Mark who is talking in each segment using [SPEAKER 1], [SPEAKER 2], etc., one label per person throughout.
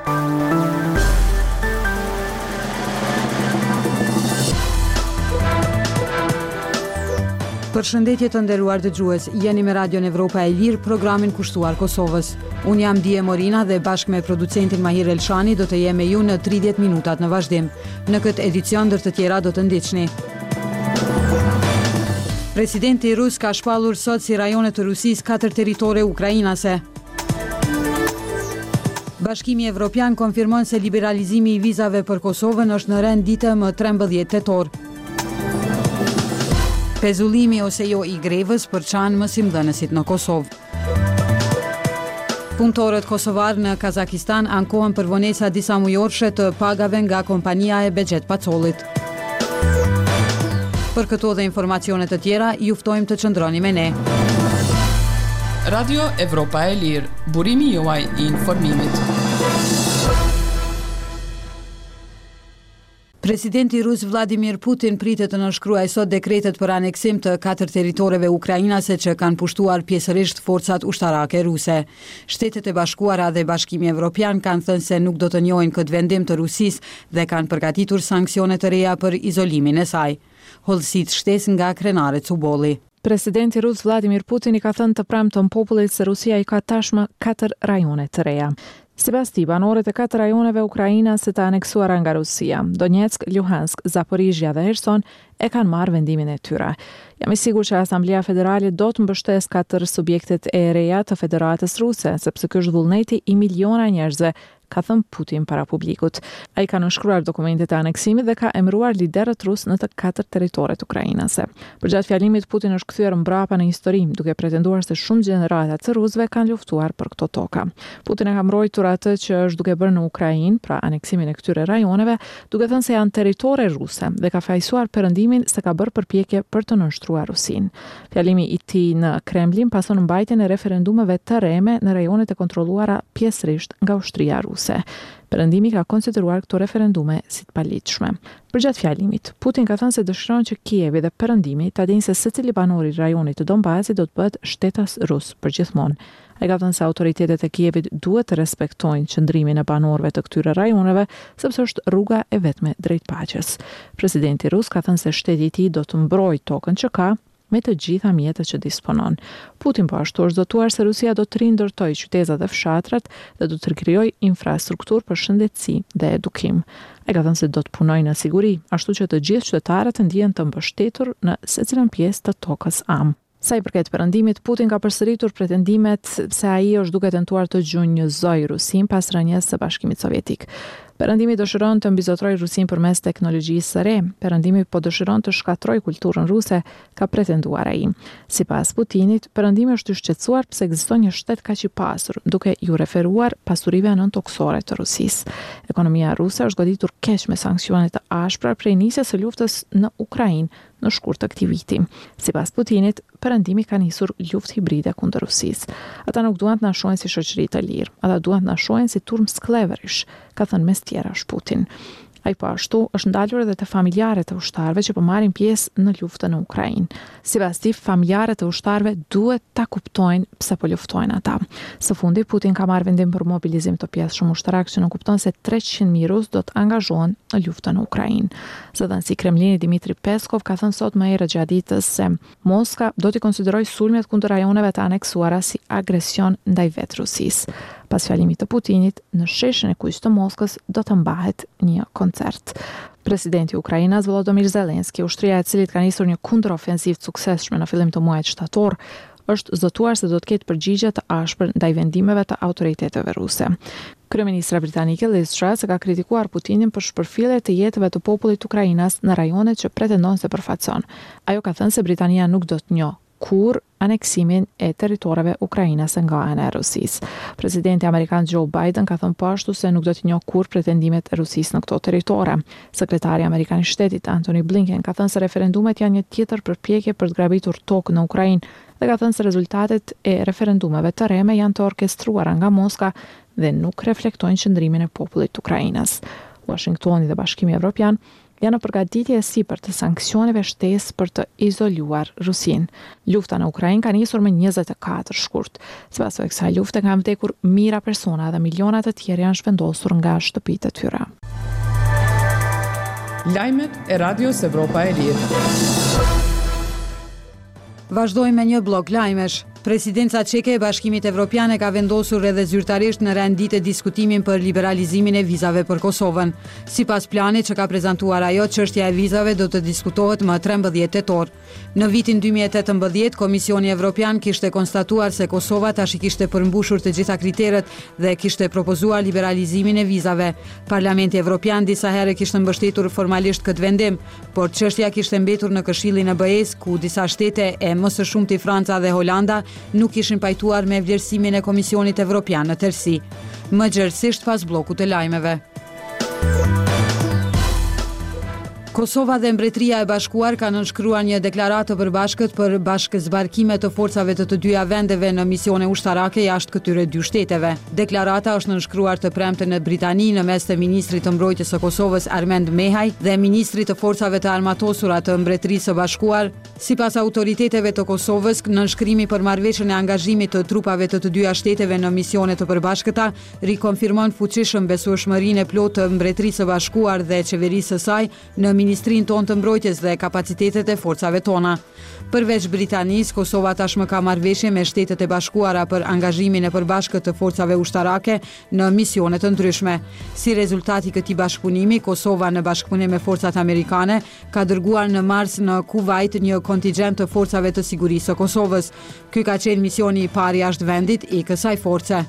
[SPEAKER 1] Përshëndetje të nderuar dëgjues, jeni me Radion Evropa e Lirë, programin kushtuar Kosovës. Unë jam Dije Morina dhe bashkë me producentin Mahir Elshani do të jem me ju në 30 minutat në vazhdim. Në këtë edicion ndër të tjera do të ndiqni. Presidenti rus ka shpallur sot si rajone të Rusisë 4 territore ukrainase. Bashkimi Evropian konfirmon se liberalizimi i vizave për Kosovën është në rend ditë më 13 tetor. Pezullimi ose jo i grevës përçan mësimdhënësit në Kosovë. Punëtorët kosovar në Kazakistan ankohen për vonesa disa mujorëshe të pagave nga kompania e Bexhet Pacollit. Për këto dhe informacione të tjera, ju ftojmë të qëndroni me ne.
[SPEAKER 2] Radio Evropa e Lirë, burimi juaj i informimit.
[SPEAKER 1] Presidenti rus Vladimir Putin pritet të nënshkruajë sot dekretet për aneksim të 4 territoreve ukrainase që kanë pushtuar pjesërisht forcat ushtarake ruse. Shtetet e Bashkuara dhe Bashkimi Evropian kanë thënë se nuk do të njohin këtë vendim të Rusisë dhe kanë përgatitur sanksione të reja për izolimin e saj. Hollësit shtesë nga krenare Cubolli.
[SPEAKER 3] Presidenti rus Vladimir Putin i ka thënë të premton popullit se Rusia i ka tashmë 4 rajone të reja. Sipas tij, banorët e 4 rajoneve ukrainase të aneksuara nga Rusia, Donetsk, Luhansk, Zaporizhia dhe Kherson, e kanë marrë vendimin e tyre. Jam i sigurt që Asamblea Federale do të mbështesë 4 subjektet e reja të Federatës Ruse, sepse ky është vullneti i miliona njerëzve, ka thënë Putin para publikut. Ai ka nënshkruar dokumentet e aneksimit dhe ka emëruar liderët rus në të 4 territoret ukrainase. Përgjatë fjalimit, Putin është kthyer mbrapa në histori, duke pretenduar se shumë gjenerata të rusëve kanë luftuar për këto toka. Putin e ka mbrojtur atë që është duke bërë në Ukrainë, pra aneksimin e këtyre rajoneve, duke thënë se janë territore ruse dhe ka fajsuar perëndimin se ka bërë përpjekje për të nënshtruar Rusinë. Fjalimi i tij në Kremlin pason mbajtjen e referendumeve të reme në rajonet e kontrolluara pjesërisht nga ushtria ruse. Perëndimi ka konsideruar këto referendume si të paligjshme. Përgjatë fjalimit, Putin ka thënë se dëshiron që Kievi dhe perëndimi ta dinë se secili banor i rajonit të Donbasit do të bëhet shtetas rus përgjithmonë. Ai ka thënë se autoritetet e Kievit duhet të respektojnë qëndrimin e banorëve të këtyre rajoneve, sepse është rruga e vetme drejt paqes. Presidenti rus ka thënë se shteti i tij do të mbrojë tokën që ka me të gjitha mjetet që disponon. Putin po ashtu është zotuar se Rusia do të rindërtojë qytetet dhe fshatrat dhe do të krijojë infrastrukturë për shëndetësi dhe edukim. Ai ka thënë se do të punojë në siguri, ashtu që të gjithë qytetarët të ndihen të mbështetur në secilën pjesë të tokës am. Sa i përket perëndimit, Putin ka përsëritur pretendimet se ai është duke tentuar të gjunjëzojë Rusinë pas rënies së Bashkimit Sovjetik. Perëndimi dëshiron të mbizotrojë Rusinë përmes teknologjisë së re. Perëndimi po dëshiron të shkatërrojë kulturën ruse, ka pretenduar ai. Sipas Putinit, perëndimi është i shqetësuar pse ekziston një shtet kaq i pasur, duke ju referuar pasurive nëntoksore të Rusisë. Ekonomia ruse është goditur keq me sanksione të ashpra prej nisjes së luftës në Ukrainë në shkurt të këtij viti. Sipas Putinit, perëndimi ka nisur luftë hibride kundër Rusisë. Ata nuk duan të na shohin si shoqëri të lirë, ata duan të na shohin si turm skllëverish, ka thënë mes tjerash Putin. Ai po ashtu është ndalur edhe te familjarët e ushtarëve që po marrin pjesë në luftën në Ukrainë. Sipas tij, familjarët e ushtarëve duhet ta kuptojnë pse po luftojnë ata. Së fundi, Putin ka marrë vendim për mobilizim të pjesëshëm ushtarak që në kupton se 300.000 rus do të angazhohen në luftën në Ukrainë. Zëdhënësi i Kremlinit Dmitri Peskov ka thënë sot më herët gjatë ditës se Moska do t'i konsiderojë sulmet kundër rajoneve të aneksuara si agresion ndaj vetë Rusisë. Pas fjalimit të Putinit, në sheshin e kuq të Moskës do të mbahet një koncert. Presidenti i Ukrainës Volodymyr Zelensky, ushtria e cilit ka nisur një kundërofensivë të suksesshme në fillim të muajit shtator, është zotuar se do të ketë përgjigje të ashpër ndaj vendimeve të autoriteteve ruse. Kryeministra britanike Liz Truss ka kritikuar Putinin për shpërfillje të jetëve të popullit të Ukrainës në rajonet që pretendon se përfaqëson. Ajo ka thënë se Britania nuk do të njohë kur aneksimin e territoreve ukrainase nga ana e Rusisë. Presidenti amerikan Joe Biden ka thënë po ashtu se nuk do të njohë kur pretendimet e Rusisë në këto territore. Sekretari amerikan i shtetit Antony Blinken ka thënë se referendumet janë një tjetër përpjekje për të grabitur tokë në Ukrainë dhe ka thënë se rezultatet e referendumeve të reme janë të orkestruara nga Moska dhe nuk reflektojnë qëndrimin e popullit të Ukrainës. Washingtoni dhe Bashkimi Evropian janë në përgatitje e sipër të sanksioneve shtesë për të izoluar Rusinë. Lufta në Ukrainë ka nisur me 24 shkurt. Sipas kësaj lufte kanë vdekur mijëra persona dhe miliona të tjerë janë shpendosur nga shtëpitë e tyre.
[SPEAKER 2] Lajmet e Radios Evropa e Lirë.
[SPEAKER 1] Vazhdojmë me një blok lajmesh. Presidenca çeke e Bashkimit Evropian ka vendosur edhe zyrtarisht në rendite diskutimin për liberalizimin e vizave për Kosovën. Sipas planit që ka prezantuar ajo, çështja e vizave do të diskutohet më 13 tetor. Në vitin 2018, Komisioni Evropian kishte konstatuar se Kosova tash i kishte përmbushur të gjitha kriteret dhe kishte propozuar liberalizimin e vizave. Parlamenti Evropian disa herë kishte mbështetur formalisht këtë vendim, por çështja kishte mbetur në Këshillin e BE-s, ku disa shtete e më së shumti Franca dhe Holanda nuk ishin pajtuar me vlerësimin e Komisionit Evropian në tërësi. Më gjerësisht pas bllokut të lajmeve. Kosova dhe Mbretëria e Bashkuar kanë nënshkruar një deklaratë të përbashkët për bashkëzbarkime të forcave të dyja vendeve në misione ushtarake jashtë këtyre dy shteteve. Deklarata është nënshkruar të premte në Britani në mes të ministrit të mbrojtjes së Kosovës Armend Mehaj dhe ministrit të forcave të armatosura të Mbretërisë së Bashkuar. Sipas autoriteteve të Kosovës, nënshkrimi për marrëveshjen e angazhimit të trupave të dyja shteteve në misione të përbashkëta rikonfirmon fuqishëm besueshmërinë e plotë të Mbretërisë së Bashkuar dhe qeverisë së saj në Ministrinë tonë të mbrojtjes dhe kapacitetet e forcave tona. Përveç Britanisë, Kosova tashmë ka marrëveshje me Shtetet e Bashkuara për angazhimin e përbashkët të forcave ushtarake në misione të ndryshme. Si rezultat i këtij bashkëpunimi, Kosova në bashkëpunim me forcat amerikane ka dërguar në mars në Kuvajt një kontingjent të forcave të sigurisë së Kosovës. Ky ka qenë misioni i parë jashtë vendit i kësaj force.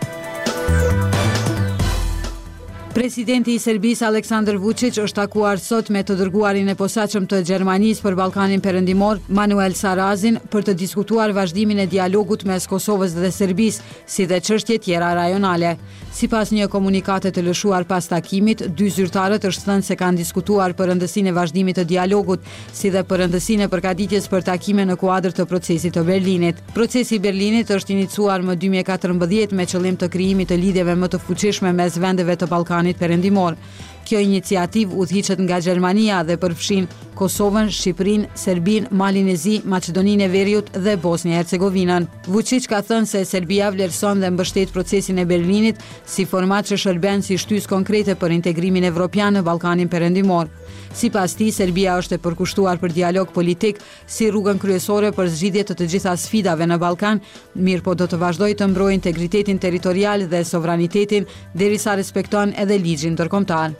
[SPEAKER 1] Presidenti i Serbisë Aleksandar Vučić është takuar sot me të dërguarin e posaçëm të Gjermanisë për Ballkanin Perëndimor, Manuel Sarazin, për të diskutuar vazhdimin e dialogut mes Kosovës dhe Serbisë, si dhe çështje tjera rajonale. Sipas një komunikate të lëshuar pas takimit, dy zyrtarët është thënë se kanë diskutuar për rëndësinë e vazhdimit të dialogut, si dhe për rëndësinë e përgatitjes për takime në kuadër të procesit të Berlinit. Procesi i Berlinit është iniciuar më 2014 me qëllim të krijimit të lidhjeve më të fuqishme mes vendeve të Ballkanit Perëndimor. Kjo iniciativë udhëhiqet nga Gjermania dhe përfshin Kosovën, Shqipërinë, Serbinë, Malinezi, Maqedoninë e Veriut dhe Bosnjë e Hercegovinën. Vučić ka thënë se Serbia vlerëson dhe mbështet procesin e Berlinit si format që shërben si shtysë konkrete për integrimin evropian në Ballkanin Perëndimor. Sipas tij, Serbia është e përkushtuar për dialog politik si rrugën kryesore për zgjidhje të gjitha sfidave në Ballkan, mirëpo do të vazhdojë të mbrojë integritetin territorial dhe sovranitetin derisa respekton edhe ligjin ndërkombëtar.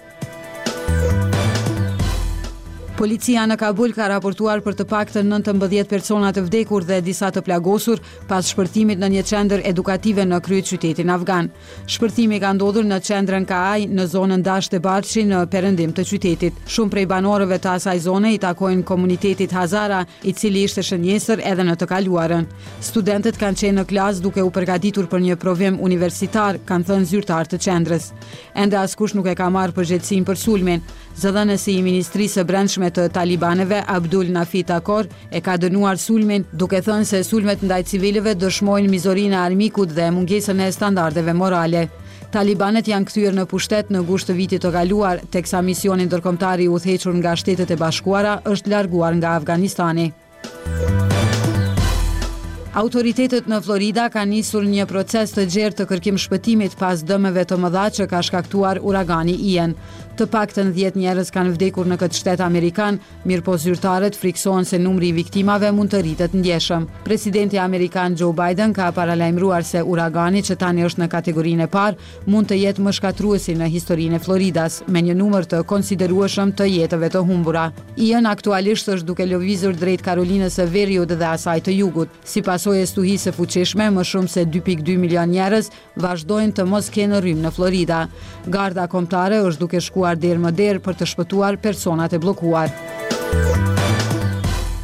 [SPEAKER 1] Policia në Kabul ka raportuar për të paktën 19 persona të vdekur dhe disa të plagosur pas shpërtimit në një qendër edukative në kryeqytetin afgan. Shpërtimi ka ndodhur në qendrën Kaaj në zonën Dasht e Barçi në perëndim të qytetit. Shumë prej banorëve të asaj zone i takojnë komunitetit Hazara, i cili ishte shënjesër edhe në të kaluarën. Studentët kanë qenë në klasë duke u përgatitur për një provim universitar, kanë thënë zyrtar të qendrës. Ende askush nuk e ka marrë përgjegjësinë për sulmin. Zëdhënësi i Ministrisë së Brendshme të talibanëve, Abdul Nafi Takor, e ka dënuar sulmin, duke thënë se sulmet ndaj civilëve dëshmojnë mizorinë e armikut dhe mungesën e standardeve morale. Talibanët janë kthyer në pushtet në gusht të vitit të kaluar, teksa misioni ndërkombëtar i udhëhequr nga Shtetet e Bashkuara është larguar nga Afganistani. Autoritetet në Florida kanë nisur një proces të gjerë të kërkim shpëtimit pas dëmeve të mëdha që ka shkaktuar uragani Ian. Të paktën 10 njerëz kanë vdekur në këtë shtet amerikan, mirëpo zyrtarët friksohen se numri i viktimave mund të rritet ndjeshëm. Presidenti amerikan Joe Biden ka paralajmëruar se uragani, që tani është në kategorinë e parë, mund të jetë më shkatruesi në historinë e Floridas, me një numër të konsiderueshëm të jetëve të humbura. Ian aktualisht është duke lëvizur drejt Karolinës së Veriut dhe asaj të jugut. Si pasojë stuhisë së fuqishme, më shumë se 2.2 milion njerëz vazhdojnë të mos kenë rrymë në Florida. Garda kombëtare është duke shkuar derë më derë për të shpëtuar personat e bllokuar.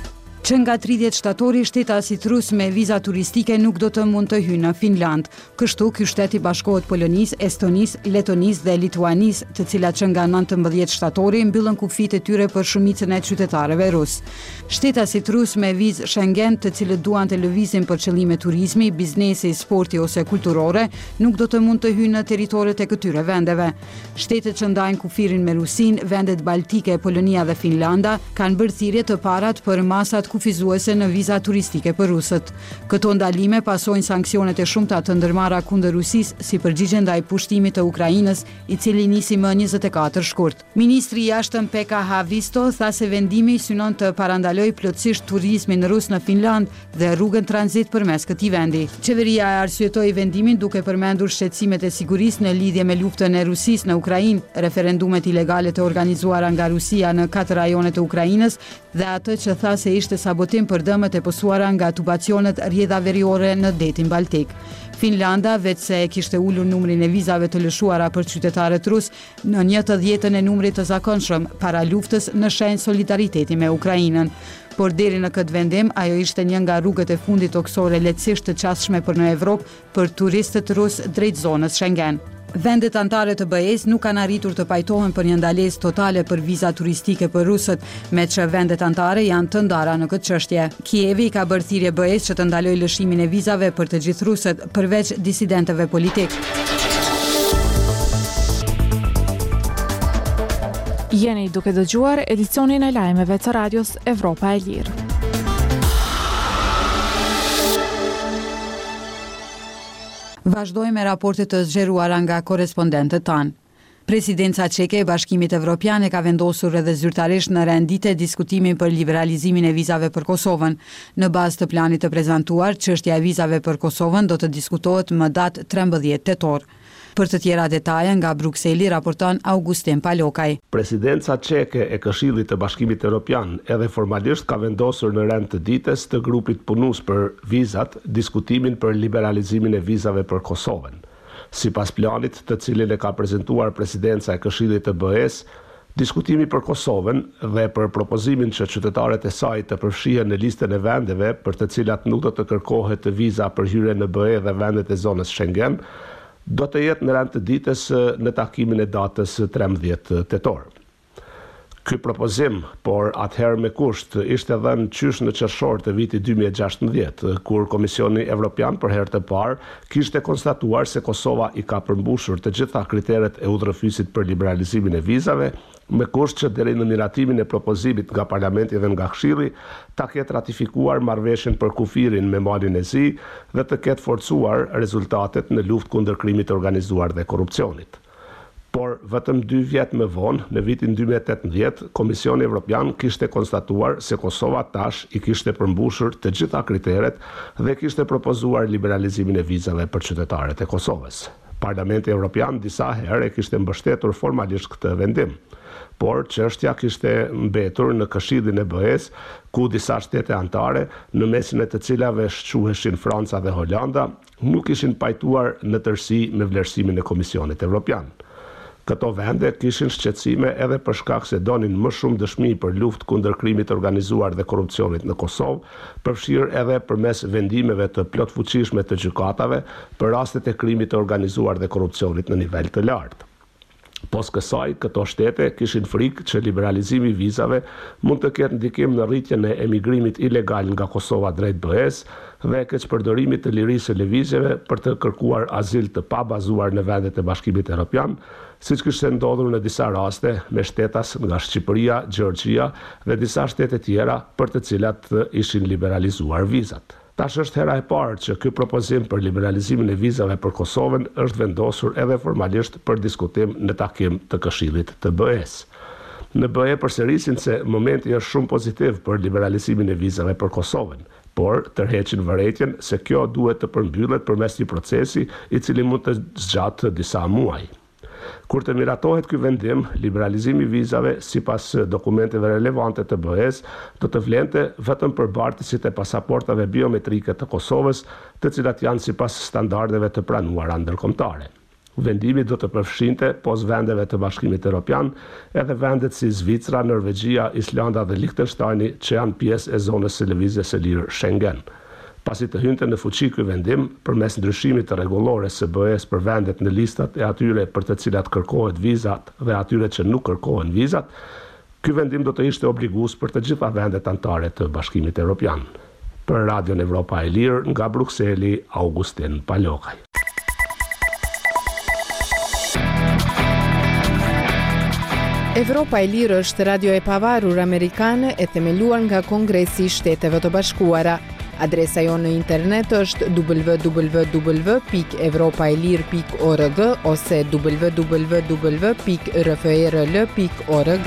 [SPEAKER 1] që nga 30 shtatori shtetasit rus me viza turistike nuk do të mund të hyjnë në Finland. Kështu ky shtet i bashkohet Polonisë, Estonisë, Letonisë dhe Lituanisë, të cilat që nga 19 shtatori mbyllën kufit e tyre për shumicën e qytetarëve rus. Shtetasit rus me vizë Schengen, të cilët duan të lëvizin për qëllime turizmi, biznesi, sporti ose kulturore, nuk do të mund të hyjnë në territoret e këtyre vendeve. Shtetet që ndajnë kufirin me Rusinë, vendet baltike, Polonia dhe Finlanda, kanë bërë thirrje të parat për masat kufizuese në viza turistike për rusët. Këto ndalime pasojnë sanksionet e shumta të ndërmarra kundër Rusisë si përgjigje ndaj pushtimit të Ukrainës, i cili nisi më 24 shkurt. Ministri i jashtëm Pekka Haavisto tha se vendimi synon të parandalojë plotësisht turizmin rus në Finland dhe rrugën tranzit përmes këtij vendi. Qeveria e arsyetoi vendimin duke përmendur shqetësimet e sigurisë në lidhje me luftën e Rusisë në Ukrainë, referendumet ilegale të organizuara nga Rusia në 4 rajone të Ukrainës dhe atë që tha se ishte sabotim për dëmet e pësuara nga tubacionet rrjedha veriore në detin Baltik. Finlanda, vetë se e kishte ulur numrin e vizave të lëshuara për qytetarët rus në 1/10 e numrit të zakonshëm para luftës në shenjë solidariteti me Ukrainën. Por deri në këtë vendim, ajo ishte një nga rrugët e fundit toksore lehtësisht të qasshme për në Evropë për turistët rus drejt zonës Schengen. Vendet anëtare të BE-s nuk kanë arritur të pajtohen për një ndalesë totale për viza turistike për rusët, me që vendet anëtare janë të ndara në këtë çështje. Kijevi ka bërë thirrje BE-s që të ndalojë lëshimin e vizave për të gjithë rusët, përveç disidentëve politik.
[SPEAKER 3] Jeni duke dëgjuar edicionin e lajmeve të radios Evropa e Lirë.
[SPEAKER 1] Vazhdojmë me raportet të zgjeruara nga korrespondentët tanë. Presidenca çeke e Bashkimit Evropian e ka vendosur edhe zyrtarisht në rendite diskutimin për liberalizimin e vizave për Kosovën. Në bazë të planit të prezantuar, çështja e vizave për Kosovën do të diskutohet më datë 13 tetor. Për të tjera detaje nga Brukseli raporton Augustin Palokaj.
[SPEAKER 4] Presidenca çeke e Këshillit të Bashkimit Evropian edhe formalisht ka vendosur në rend të ditës të grupit punues për vizat diskutimin për liberalizimin e vizave për Kosovën. Sipas planit, të cilin e ka prezantuar presidenca e Këshillit të BE-s, diskutimi për Kosovën dhe për propozimin që qytetarët e saj të përfshihen në listën e vendeve për të cilat nuk do të kërkohet viza për hyrje në BE dhe vendet e zonës Schengen, do të jetë në rend të ditës në takimin e datës 13 tetor. Ky propozim, por atëherë me kusht, ishte dhënë qysh në qershor të vitit 2016, kur Komisioni Evropian për herë të parë kishte konstatuar se Kosova i ka përmbushur të gjitha kriteret e udhërëfysit për liberalizimin e vizave, me kusht që deri në miratimin e propozimit nga Parlamenti dhe nga Këshilli ta ketë ratifikuar marrëveshjen për kufirin me Malin e Zi dhe të ketë forcuar rezultatet në luftë kundër krimit të organizuar dhe korrupsionit. Por vetëm 2 vjet më vonë, në vitin 2018, Komisioni Evropian kishte konstatuar se Kosova tash i kishte përmbushur të gjitha kriteret dhe kishte propozuar liberalizimin e vizave për qytetarët e Kosovës. Parlamenti Evropian disa herë e kishte mbështetur formalisht këtë vendim, por çështja kishte mbetur në Këshillin e BE-s, ku disa shtete anëtare, në mesin e të cilave shquheshin Franca dhe Holanda, nuk ishin pajtuar në tërësi me vlerësimin e Komisionit Evropian. Këto vende kishin shqetësime edhe për shkak se donin më shumë dëshmi për luftë kundër krimit të organizuar dhe korrupsionit në Kosovë, përfshirë edhe përmes vendimeve të plotfuqishme të gjykatave për rastet e krimit të organizuar dhe korrupsionit në nivel të lartë. Pos kësaj, këto shtete kishin frikë që liberalizimi i vizave mund të ketë ndikim në rritjen e emigrimit ilegal nga Kosova drejt BE-s dhe keqpërdorimit të lirisë së lëvizjeve për të kërkuar azil të pabazuar në vendet e Bashkimit Evropian, siç kishte ndodhur në disa raste me shtetas nga Shqipëria, Gjeorgjia dhe disa shtete tjera për të cilat ishin liberalizuar vizat. Tash është hera e parë që ky propozim për liberalizimin e vizave për Kosovën është vendosur edhe formalisht për diskutim në takim të Këshillit të BE-s. Në BE përsërisin se momenti është shumë pozitiv për liberalizimin e vizave për Kosovën, por tërheqin vërejtjen se kjo duhet të përmbyllet përmes një procesi i cili mund të zgjatë disa muaj. Kur të miratohet ky vendim, liberalizimi i vizave sipas dokumenteve relevante të BE-s do të vlente vetëm për bartësit e pasaportave biometrike të Kosovës, të cilat janë sipas standardeve të pranuara ndërkombëtare. Vendimi do të përfshinte pos vendeve të Bashkimit Evropian edhe vendet si Zvicra, Norvegjia, Islanda dhe Liechtensteini që janë pjesë e zonës së lëvizjes së lirë Schengen. Pasi të hynte në fuqi ky vendim, përmes ndryshimit të rregullores së BE-s për vendet në listat e atyre për të cilat kërkohet vizat dhe atyre që nuk kërkohen vizat, ky vendim do të ishte obligues për të gjitha vendet anëtare të Bashkimit Evropian. Për Radion Evropa e Lirë, nga Brukseli, Augustin Palokaj.
[SPEAKER 5] Evropa e Lirë është radio e pavarur amerikane e themeluar nga Kongresi i Shteteve të Bashkuara. Adresa jonë në internet është www.evropaelir.org ose www.rferl.org.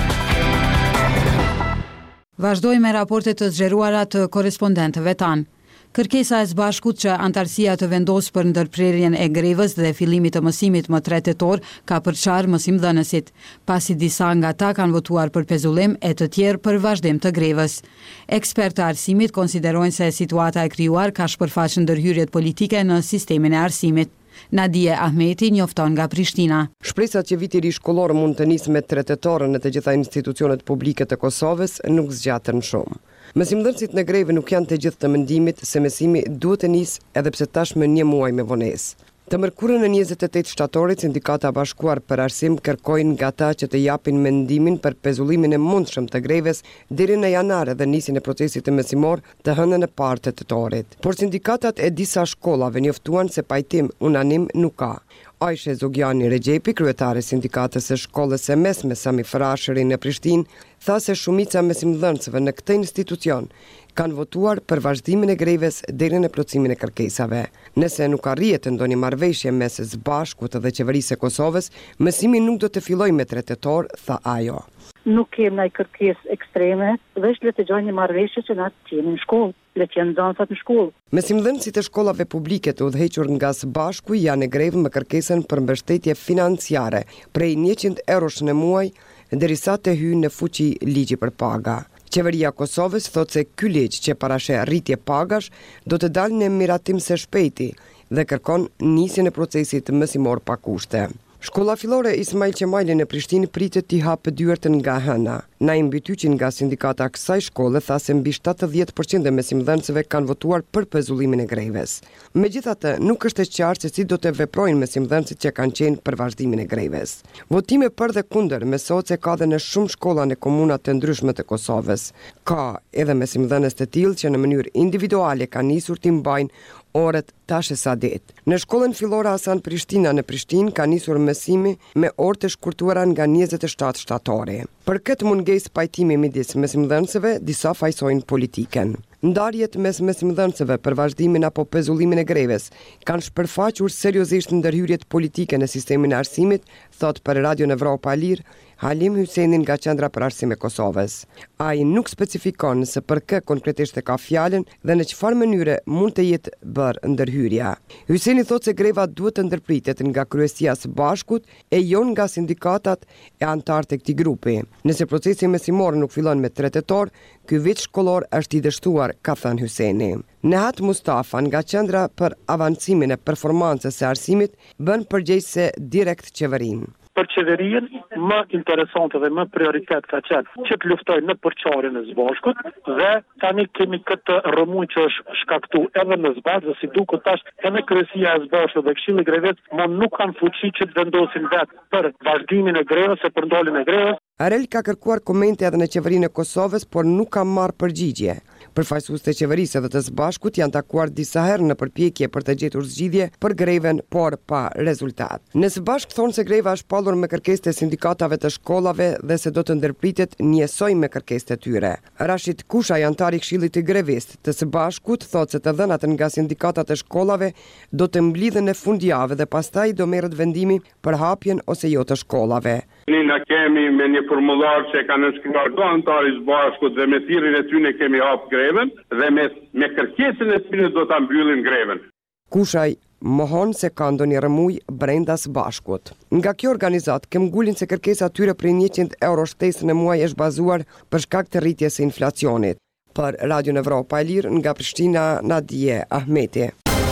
[SPEAKER 1] Vazhdojmë me raportet të zgjeruara të korrespondentëve tanë. Kërkesa e së bashkut që antarësia të vendosë për ndërprerjen e grevës dhe fillimit të mësimit më 3 tetor ka përçarë mësimdhënësit, pasi disa nga ta kanë votuar për pezullim e të tjerë për vazhdim të grevës. Ekspertë të arsimit konsiderojnë se situata e krijuar ka shpërfaqë ndërhyrjet politike në sistemin e arsimit. Nadije Ahmeti njofton nga Prishtina.
[SPEAKER 6] Shpresat që viti ri shkollor mund të nisë me 3 tetor në të gjitha institucionet publike të Kosovës nuk zgjatën shumë. Mësimdhënësit në greve nuk janë të gjithë të mendimit se mësimi duhet të nisë edhe pse tashmë 1 muaj me vonesë. Të mërkurën në 28 shtatorit, Sindikata Bashkuar për Arsim kërkojnë nga ta që të japin mendimin për pezullimin e mundshëm të greves deri në janar dhe nisjen e procesit të mësimor të hënën e parë të tetorit. Por sindikatat e disa shkollave njoftuan se pajtim unanim nuk ka. Ajshe Zogjani Regjepi, kryetare sindikatës së shkollës së mesme Sami Frashëri në Prishtinë, tha se shumica mësimdhënësve në këtë institucion kanë votuar për vazhdimin e greves deri në plotësimin e kërkesave. Nëse nuk arrihet ndonjë marrëveshje mes së Bashkut dhe qeverisë së Kosovës, mësimi nuk do të fillojë me 3 tetor, tha ajo.
[SPEAKER 7] Nuk kemë ndaj kërkesë ekstreme, veç le të gjojnë një marrëveshje që na të jemi në shkollë, le të jenë nxënësat në shkollë.
[SPEAKER 6] Mësimdhënësit e shkollave publike të udhëhequr nga së Bashku janë në grevë me kërkesën për mbështetje financiare prej 100 eurosh në muaj, derisa të hyjë në fuqi ligji për paga. Qeveria e Kosovës thotë se ky ligj që parasheh rritje pagash do të dalë në miratim së shpejti dhe kërkon nisjen e procesit mësimor pa kushte. Shkolla fillore Ismail Qemajli në Prishtinë pritet t'i hapë dyertën nga hëna. Naim Bytyqin nga sindikata e kësaj shkolle tha se mbi 70% e mësimdhënësve kanë votuar për pezullimin e greves. Megjithatë, nuk është e qartë se si do të veprojnë mësimdhënësit që kanë qenë për vazhdimin e greves. Votime për dhe kundër mesohet se ka dhe në shumë shkolla në komuna të ndryshme të Kosovës. Ka edhe mësimdhënës të tillë që në mënyrë individuale kanë nisur t'i mbajnë orët tash e sadet. Në shkollën fillore Hasan Prishtina në Prishtinë ka nisur mësimi me orë të shkurtuara nga 27 shtatori. Për këtë mungesë pajtimi midis mësimdhënësve, disa fajsojnë politiken. Ndarjet mes mësimdhënësve për vazhdimin apo pezullimin e greves kanë shpërfaqur seriozisht ndërhyrjet politike në sistemin e arsimit, thot për Radion Evropa e Lirë Halim Hysenin nga Qendra për Arsim e Kosovës. Ai nuk specifikon se për kë konkretisht e ka fjalën dhe në çfarë mënyre mund të jetë bërë ndërhyrja. Hyseni thotë se greva duhet të ndërpritet nga kryesia së Bashkut e jo nga sindikatat e antarë të këtij grupi. Nëse procesi mësimor nuk fillon me 3 tetor, ky vit shkollor është i dështuar, ka thënë Hyseni. Nehat Mustafa nga Qendra për avancimin e performancës së arsimit bën përgjegjëse direkt qeverinë.
[SPEAKER 8] Për qeverin, më interesante dhe më prioritet ka qenë që të luftoj në përçarjen e Zbashkut dhe tani kemi këtë rëmuj që është shkaktu edhe në Zbashk dhe si duket tash edhe kryesia e Zbashkut dhe Këshilli i Greves nuk kanë fuqi që të vendosin vetë për vazhdimin e grevës e për ndaljen e grevës.
[SPEAKER 6] Arel ka kërkuar komente edhe në qeverinë e Kosovës, por nuk ka marrë përgjigje. Përfaqësues të qeverisë dhe të Zbashkut janë takuar disa herë në përpjekje për të gjetur zgjidhje për greven, por pa rezultat. Në Zbashk thonë se greva është pallur me kërkesat e sindikatave të shkollave dhe se do të ndërpritet njësoj me kërkesat e tyre. Rashid Kushaj, antar i Këshillit të Greves të Zbashkut, thotë se të dhënat nga sindikatat e shkollave do të mblidhen në fundjavë dhe pastaj do merret vendimi për hapjen ose jo të shkollave.
[SPEAKER 9] Ne kemi me një formular që kanë nënshkruar do antarë i Zbashkut dhe me thirrjen e tyre kemi hap greven dhe me kërkesën e tyre do ta mbyllim greven.
[SPEAKER 6] Kushaj mohon se ka ndonjë rëmuj brenda Zbashkut. Nga kjo organizat këmbgulin se kërkesa tyre për 100 euro shtesë në muaj është bazuar për shkak të rritjes së inflacionit. Për Radion Evropa e Lirë nga Prishtina, Nadije Ahmeti.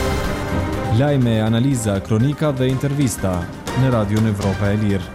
[SPEAKER 10] Lajme, analiza, kronika dhe intervista në Radion Evropa e Lirë.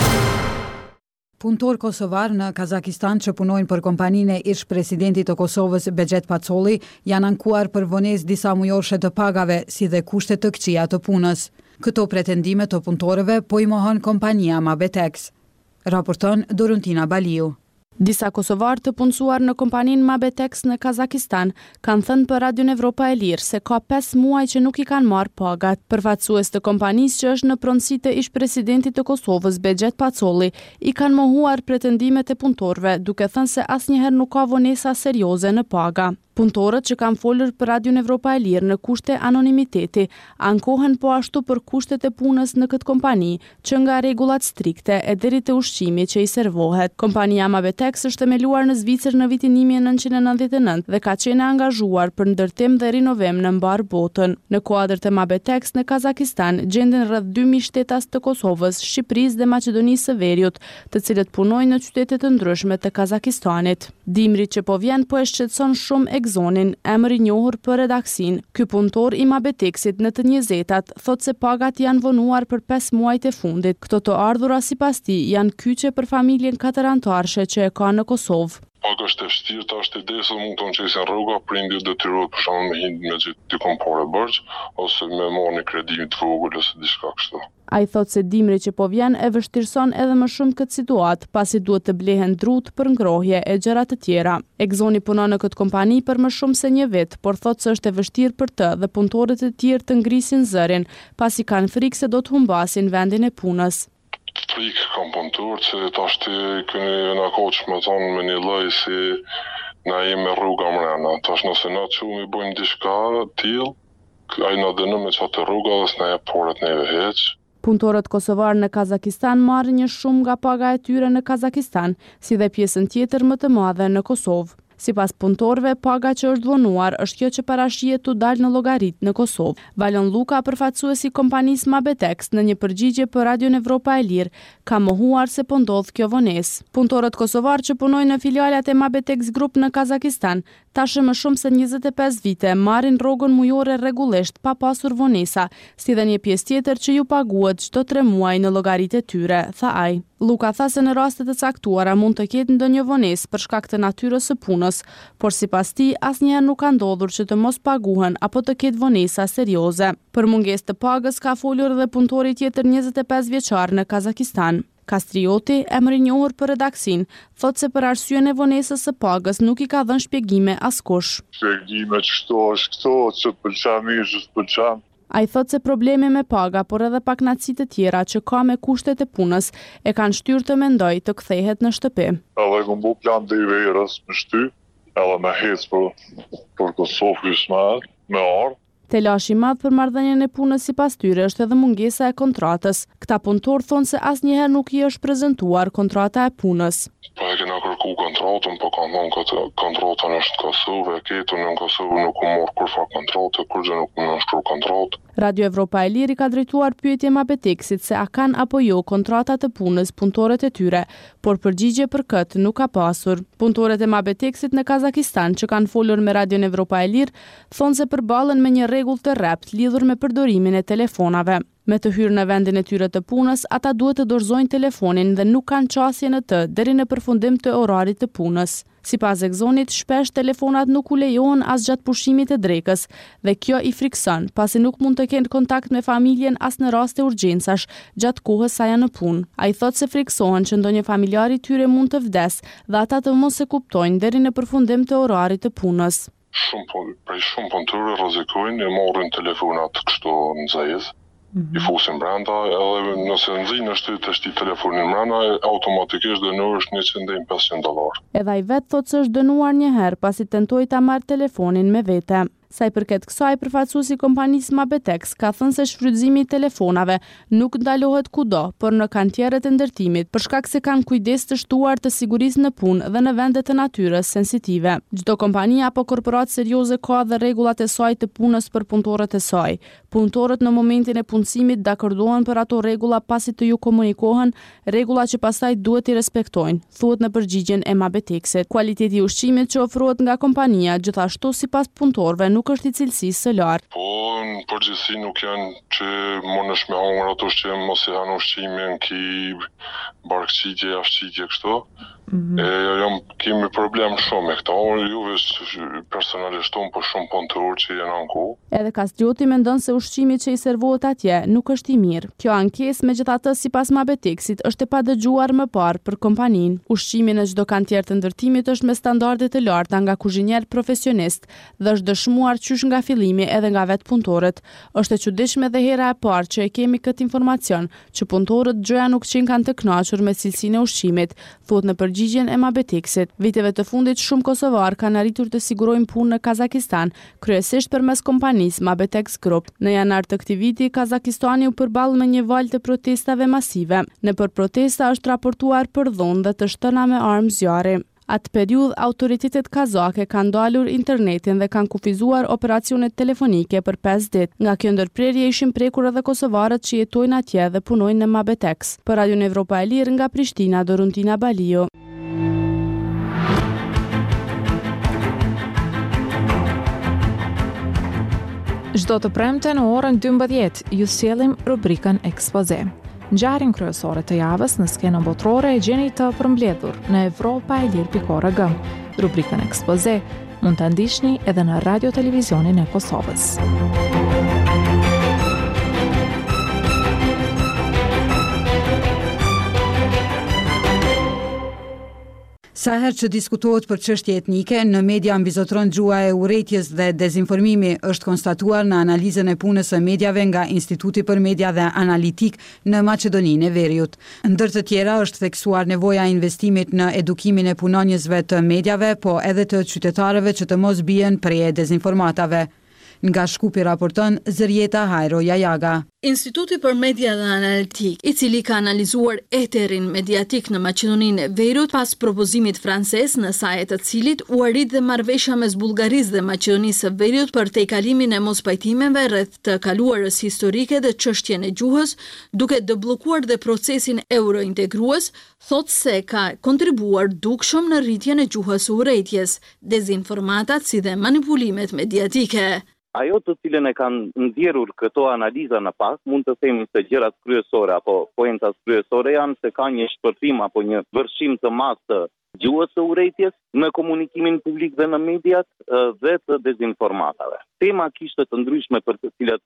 [SPEAKER 1] Punëtor kosovar në Kazakistan që punojnë për kompaninë e ish presidentit të Kosovës Begjet Pacoli janë ankuar për vonesë disa mujorshe të pagave, si dhe kushte të këqija të punës. Këto pretendime të punëtorëve po i mohon kompania Mabetex. Raporton Doruntina Baliu.
[SPEAKER 11] Disa kosovarë të punësuar në kompaninë Mabetex në Kazakistan kanë thënë për Radion Evropa e Lirë se ka 5 muaj që nuk i kanë marrë pagat. Përfaqësues të kompanisë që është në pronësi të ish presidentit të Kosovës Begjet Pacoli i kanë mohuar pretendimet e punëtorëve, duke thënë se asnjëherë nuk ka vonesa serioze në paga. Punëtorët që kanë folur për Radion Evropa e Lirë në kushte anonimiteti ankohen po ashtu për kushtet e punës në këtë kompani, që nga rregullat strikte e deri te ushqimi që i servohet. Kompania Mabetex është themeluar në Zvicër në vitin 1999 dhe ka qenë angazhuar për ndërtim dhe rinovim në mbar botën. Në kuadër të Mabetex në Kazakistan gjenden rreth 2000 shtetas të Kosovës, Shqipërisë dhe Maqedonisë së Veriut, të cilët punojnë në qytete të ndryshme të Kazakistanit. Dimri që po vjen po e shqetëson shumë Zonin, emër i njohur për redaksin. Ky punëtor i Mabetexit në të 20-tat thotë se pagat janë vonuar për 5 muajt e fundit. Këto të ardhura sipas tij janë kyçe për familjen 4 anëtarësh që e ka në Kosovë.
[SPEAKER 12] Paga është e vështirë, është e desë, mund të nxesin rruga, prindit detyrohet për shembull me hind me gjithë kompore bërç ose me marrë një kredi të vogël ose diçka kështu.
[SPEAKER 11] Ai thotë se dimri që po vjen e vështirëson edhe më shumë këtë situatë, pasi duhet të blehen drut për ngrohje e gjëra të tjera. Egzoni punon në këtë kompani për më shumë se 1 vit, por thotë se është e vështirë për të dhe punëtorët e tjerë të ngrisin zërin, pasi kanë frikë se do të humbasin vendin e punës.
[SPEAKER 12] Frikë kam punëtorët se tash të këni na koç me thonë me një lloj si na jemi rruga mrena. Tash nëse na çumi bëjmë diçka tillë, ai na dënon me çatë rruga dhe s'na jep porët neve hiç.
[SPEAKER 11] Punëtorët kosovarë në Kazakistan marrin një shumë nga paga e tyre në Kazakistan, si dhe pjesën tjetër më të madhe në Kosovë. Sipas punëtorëve, paga që është vonuar është kjo që parashihet të dalë në llogarit në Kosovë. Valon Luka, përfaqësuesi i kompanisë Mabetex, në një përgjigje për Radion Evropa e Lirë, ka mohuar se po ndodh kjo vonesë. Punëtorët kosovarë që punojnë në filialat e Mabetex Group në Kazakistan, tash më shumë se 25 vite marrin rrogën mujore rregullisht pa pasur vonesa, si dhe një pjesë tjetër që ju paguhet çdo 3 muaj në llogaritë e tyre, tha ai. Luka tha se në raste të caktuara mund të ketë ndonjë vonesë për shkak të natyrës së punës, por sipas tij asnjëherë nuk ka ndodhur që të mos paguhen apo të ketë vonesa serioze. Për mungesë të pagës ka folur edhe punëtori tjetër 25 vjeçar në Kazakistan. Kastrioti, emri i njohur për redaksin, thotë se për arsyen e vonesës së pagës nuk i ka dhënë shpjegime askush.
[SPEAKER 12] Shpjegime ç'to është këto, ç'të pëlqen mirë, ç'të pëlqen.
[SPEAKER 11] Ai thotë se probleme me paga, por edhe pakënaqësi të tjera që ka me kushtet e punës e kanë shtyrë të mendojë të kthehet në shtëpi.
[SPEAKER 12] Edhe kam bu plan të verës me shty, edhe me hec për Kosovë me ardh.
[SPEAKER 11] Telashi i madh për marrëdhënien e punës sipas tyre është edhe mungesa e kontratës. Këta punëtorë thonë se asnjëherë nuk i është prezantuar kontrata e punës.
[SPEAKER 12] Po e kena kërku kontratën, po kanë thonë këtë kontratën është në Kosovë, e ketën në Kosovë nuk u morë kurfa kontratë, kur gjë nuk u nënshkru kontratë.
[SPEAKER 11] Radio Evropa e Lirë ka drejtuar pyetje Mabetexit se a kanë apo jo kontrata të punës punëtorët e tyre, por përgjigje për këtë nuk ka pasur. Punëtorët e Mabetexit në Kazakistan që kanë folur me Radio Evropa e Lirë thonë se përballen me një rregull të rrept lidhur me përdorimin e telefonave. Me të hyrë në vendin e tyre të punës, ata duhet të dorëzojnë telefonin dhe nuk kanë qasje në të deri në përfundim të orarit të punës. Sipas Egzonit, shpesh telefonat nuk u lejohen as gjatë pushimit të drekës dhe kjo i frikson, pasi nuk mund të kenë kontakt me familjen as në raste urgjencash gjatë kohës sa janë në punë. Ai thotë se friksohen që ndonjë familjar i tyre mund të vdes dhe ata të mos e kuptojnë deri në përfundim të orarit të punës.
[SPEAKER 12] Shumë punëtorë rrezikojnë e marrin telefonat kështu në zezë. I fusin brenda, edhe nëse nxjinë të shti telefonin mrena, automatikisht dënohesh $100-500.
[SPEAKER 11] Edhe ai vetë thotë se është dënuar një herë pasi tentoi ta marrë telefonin me vete. Sa i përket kësaj, përfaqësuesi i kompanisë Mabetex ka thënë se shfrytëzimi i telefonave nuk ndalohet kudo, por në kantierët e ndërtimit, për shkak se kanë kujdes të shtuar të sigurisë në punë dhe në vende të natyrës sensitive. Çdo kompani apo korporatë serioze ka dhe rregullat e saj të punës për punëtorët e saj. Punëtorët në momentin e punësimit dakordohen për ato rregulla pasi të ju komunikohen, rregulla që pastaj duhet i respektojnë, thuhet në përgjigjen e Mabetexit. Kualiteti i ushqimit që ofrohet nga kompania, gjithashtu sipas punëtorëve nuk është i cilësisë së lartë.
[SPEAKER 12] Po, në përgjithësi nuk janë që mundesh me hongër ato ushqim, mos i hanë ushqimin, ki barkëqitje, javëqitje kështu. Kemi problem shumë me këta, juve personalisht unë për shumë punëtor që jenë anku.
[SPEAKER 11] Edhe Kastrioti mendon se ushqimi që i servohet atje nuk është i mirë. Kjo ankesë megjithatë sipas Mabetexit është e padëgjuar më parë për kompaninë. Ushqimi në çdo kantierë të ndërtimit është me standarde të larta nga kuzhinier profesionist dhe është dëshmuar qysh nga fillimi edhe nga vetë punëtorët. Është e çuditshme dhe hera e parë që e kemi këtë informacion, që punëtorët gjëja nuk kanë të kënaqur me cilësinë e ushqimit, thuhet në përgjigjen e Mabetexit. Viteve të fundit shumë kosovar kanë arritur të sigurojnë punë në Kazakistan, kryesisht përmes kompanisë Mabetex Group. Në janar të këtij viti, Kazakistani u përball me një valë të protestave masive. Nëpër protesta është raportuar për dhunë dhe të shtëna me armë zjarri. Atë periudhë, autoritetet kazake kanë ndalur internetin dhe kanë kufizuar operacionet telefonike për 5 ditë. Nga kjo ndërprerje ishin prekur edhe kosovarët që jetojnë atje dhe punojnë në Mabetex. Për Radio Evropa e Lirë nga Prishtina, Doruntina Balio.
[SPEAKER 3] Çdo të premte në orën 12 ju sjellim rubrikën Ekspoze. Ngjarjen kryesore të javës në skenën botërore e gjeni të përmbledhur në europaelir.org. Rubrikën Ekspoze mund ta ndiqni edhe në Radio Televizionin e Kosovës.
[SPEAKER 1] Sa herë që diskutohet për çështje etnike, në media mbizotron gjua e urrejtjes dhe dezinformimi, është konstatuar në analizën e punës së mediave nga Instituti për Media dhe Analitik në Maqedoninë e Veriut. Ndër të tjera është theksuar nevoja e investimit në edukimin e punonjësve të mediave, po edhe të qytetarëve që të mos bien preje dezinformatave. Nga Shkupi raporton Zërjeta Hajro Jajaga.
[SPEAKER 13] Instituti për Media dhe Analitik, i cili ka analizuar eterin mediatik në Maqedoninë e Veriut pas propozimit francez, në saj të cilit u arrit dhe marrëveshja mes Bullgarisë dhe Maqedonisë së Veriut për tejkalimin e mospajtimeve rreth të kaluarës historike dhe çështjen e gjuhës, duke debllokuar dhe procesin eurointegrues, thotë se ka kontribuar dukshëm në rritjen e gjuhës së urrejtjes, dezinformatat si dhe manipulimet mediatike.
[SPEAKER 14] Ajo të cilën e kanë ndjerur këto analiza në pas, mund të themi se gjërat kryesore apo poentat kryesore janë se ka një shpërthim apo një vërshim të madh të gjuhës së urrejtjes në komunikimin publik dhe në mediat dhe të dezinformatave. Tema kishte të ndryshme për të cilat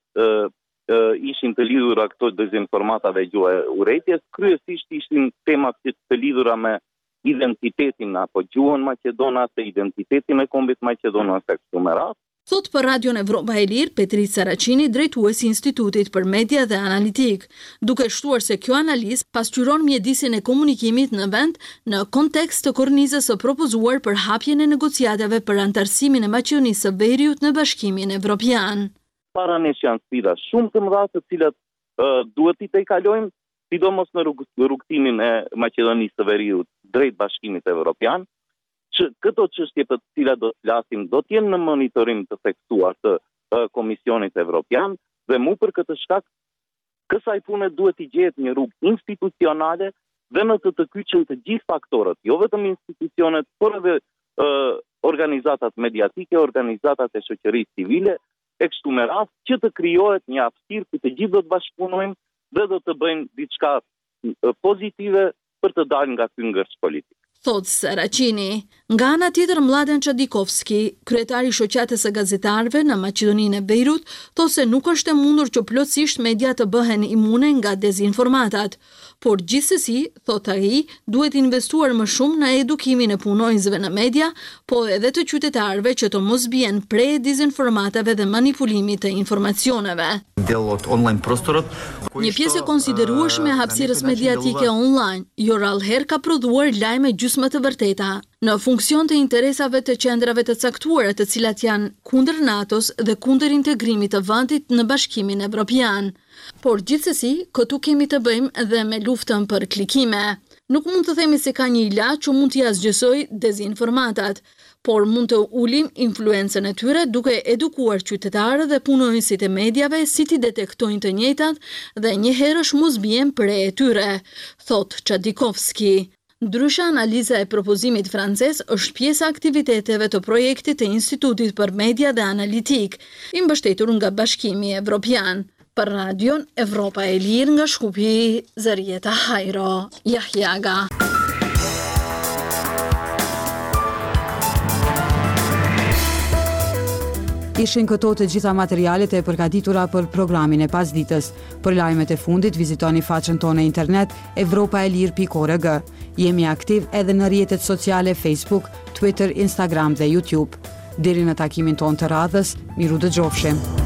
[SPEAKER 14] ishin të lidhura këto dezinformatave gjuha e urrejtjes, kryesisht ishin temat të lidhura me identitetin apo gjuhën maqedonase, identitetin e kombit maqedonase kështu me radhë.
[SPEAKER 13] Thot për Radio Evropa e Lirë, Petrit Saracini, drejtuesi i Institutit për Media dhe Analitik, duke shtuar se kjo analizë pasqyron mjedisin e komunikimit në vend në kontekst të kornizës së propozuar për hapjen e negociatave për antarësimin e Maqedonisë së Veriut në Bashkimin Evropian.
[SPEAKER 14] Para nesh janë sfida shumë të mëdha të cilat duhet i tejkalojmë, sidomos në rrugtimin e Maqedonisë së Veriut drejt Bashkimit Evropian. Këto çështje për të cilat do të flasim do të jenë në monitorim të theksuar të Komisionit Evropian dhe mu për këtë shkak kësaj pune duhet i gjehet një rrugë institucionale dhe në të kyçën të gjithë faktorët, jo vetëm institucionet, por edhe organizatat mediatike, organizatat e shoqërisë civile, e kështu me radhë, që të krijohet një hapësirë ku të gjithë do të bashkëpunojmë dhe do të bëjmë diçka pozitive për të dalë nga ky ngërç politik.
[SPEAKER 13] Thot Saracini. Nga ana tjetër, Mladen Çadikovski, kryetari i shoqatës së gazetarëve në Maqedoninë e Veriut, thotë se nuk është e mundur që plotësisht media të bëhen imune nga dezinformatat, por gjithsesi, thotë ai, duhet investuar më shumë në edukimin e punonjësve në media, po edhe të qytetarëve që të mos bien pre dezinformatave dhe manipulimit të informacioneve. Një pjesë e konsiderueshme e hapësirës mediatike online, jo rallëherë ka prodhuar lajme gjysmë të vërteta, në funksion të interesave të qendrave të caktuara të cilat janë kundër NATO-s dhe kundër integrimit të vendit në Bashkimin Evropian. Por gjithsesi, këtu kemi të bëjmë dhe me luftën për klikime. Nuk mund të themi se ka një ilaç që mund t'i azgjësoj dezinformatat, por mund të ulim influencën e tyre duke edukuar qytetarët dhe punonjësit e mediave si t'i detektojnë të njëjtat dhe njëherësh mos bien pre e tyre, thot Çadikovski. Ndryshe, analiza e propozimit francez është pjesë e aktiviteteve të projektit të Institutit për Media dhe Analitik, i mbështetur nga Bashkimi Evropian. Për Radion Evropa e Lirë nga Shkupi, Zërieta Hajro, Jahjaga.
[SPEAKER 1] Ishin këto të gjitha materialet e përgatitura për programin e pasditës. Për lajmet e fundit, vizitoni faqen tonë e internet evropaelir.org. Jemi aktiv edhe në rrjetet sociale Facebook, Twitter, Instagram dhe YouTube. Deri në takimin tonë të radhës, miru dëgjofshim.